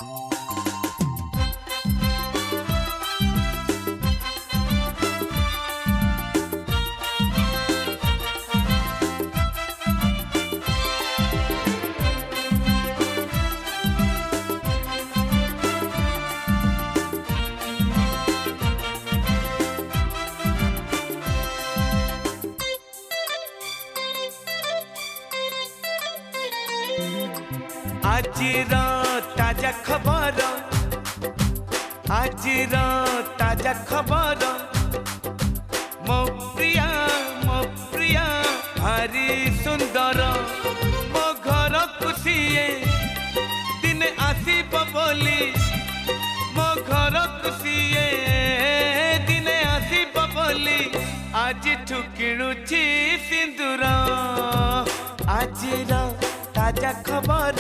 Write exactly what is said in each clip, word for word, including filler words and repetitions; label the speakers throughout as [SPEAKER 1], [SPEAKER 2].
[SPEAKER 1] आजिर ताजा खबर आजिर ताजा खबर मो प्रिया मो प्रिया भारी सुंदर मो घर खुशिए दिन आसीब बोली मो घर खुशिए दिन आसीब बोली आज ठुकिणुची सिंदूर आजिर ताजा खबर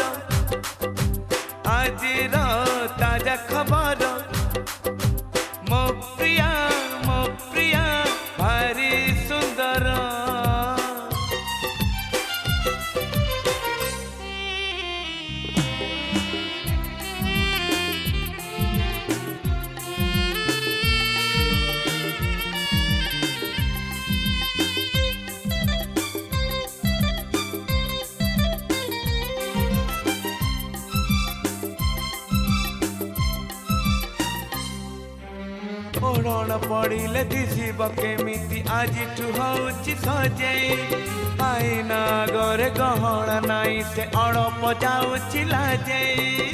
[SPEAKER 1] आजिर ताजा खबर मो प्रिया मो प्रिया भारी सुंदर ओढ़ण पड़िले दिशिब केमिति आज हूँ सजेई आईना गरे गहना नाई से अड़प जाऊँ लाजेई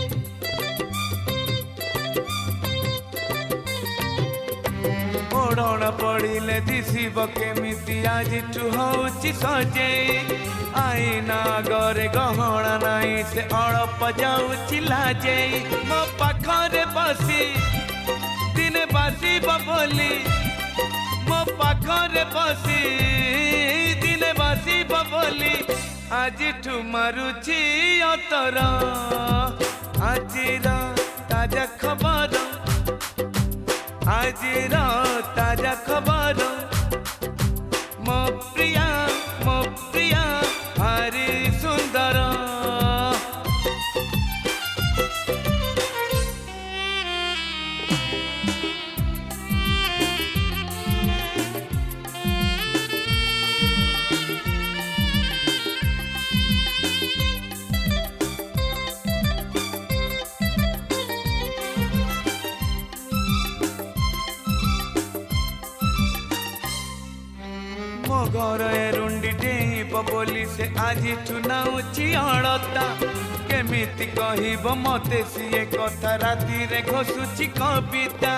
[SPEAKER 1] ओढ़ण पड़िले दिशिब केमिति आज हूँ सजेई आईना गरे गहना नाई से अड़प जाऊँ लाजेई मो पाखरे बसी दिने बासी बबोली मो पाखरे बसी दिने बासी बबोली आज ठू मारुची अतर आजिर ताजा खबर आजिर ताजा खबर मो प्रिया मो प्रिया भारी सुंदर मो घर रुंडी डेब बोली से आज चुनाऊची अड़ता केमिति कहब मते सीए कथा राति रे घोषुची कविता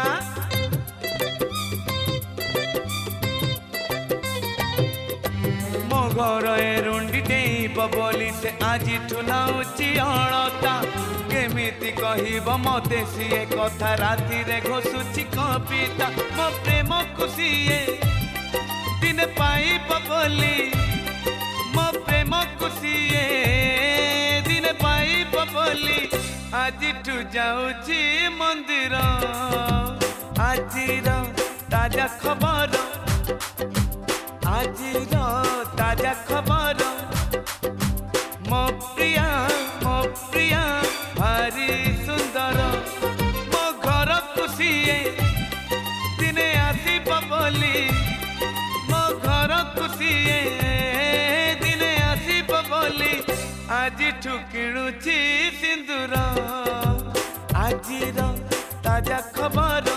[SPEAKER 1] मो घर रुंडी डेब बोली से आज चुनाऊची अड़ता केमिति कहब मते सीए कथा राति रे घोषुची कविता मो प्रेम खुशिए दिन पाई बबोली मो प्रेम खुशिए दिन पाई बबोली आज ठू जाऊची मंदिर आजिर ताजा खबर आजिर ताजा खबर मो प्रिया मो प्रिया भारी सुंदर मो घर खुशिए दिने आसी बबोली मो घर खुशिए दिने आसीब बोली आज ठुकिणुची सिंदूर आजिर ताजा खबर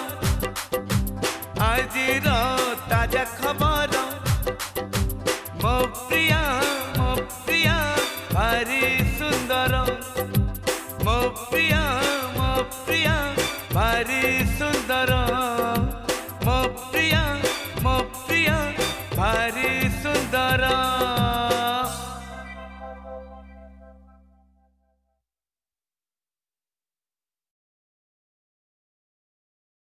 [SPEAKER 1] आजिर ताजा खबर मो प्रिया मो प्रिया भारी सुंदर मो प्रिया